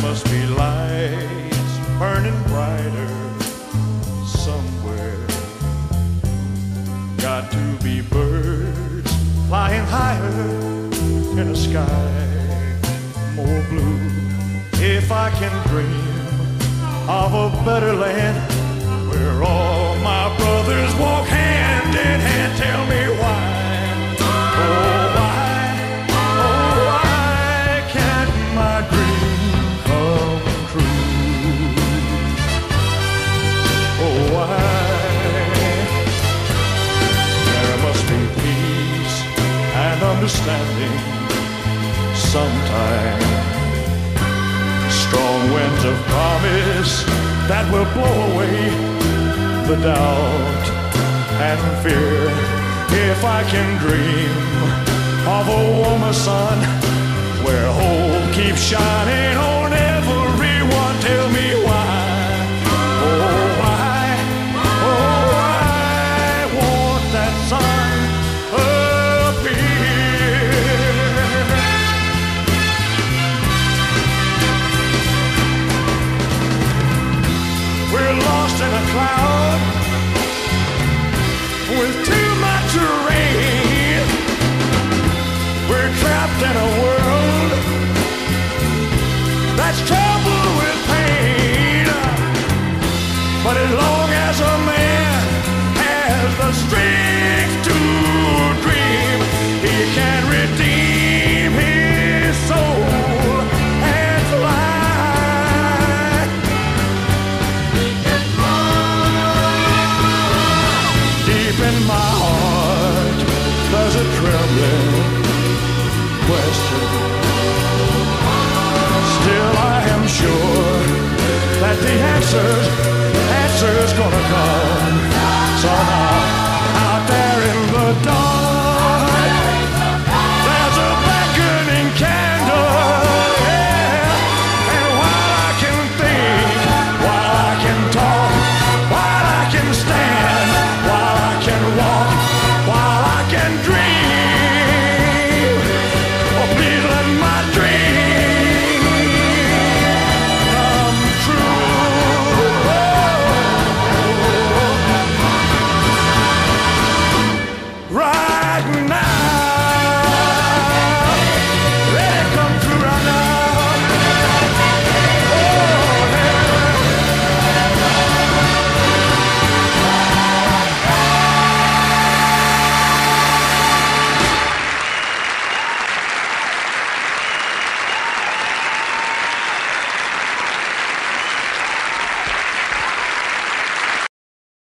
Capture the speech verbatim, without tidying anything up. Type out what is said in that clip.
must be lights burning brighter somewhere. Got to be birds flying higher in a sky more blue. If I can dream of a better land where all my brothers walk hand in hand, tell me why, oh why, oh why can't my dream come true? Oh why? There must be peace and understanding sometime, strong winds of promise that will blow away the doubt and fear. If I can dream of a warmer sun where hope keeps shining on everyone, tell me why, oh why, oh why won't that sun appear? We're lost in a cloud with too much rain. We're trapped in a world that's troubled with pain. But as long as a man has the strength to dream, he can redeem his soul and fly. Deep in my heart, there's a trembling question. Still I am sure that the answers, answer's gonna come somehow.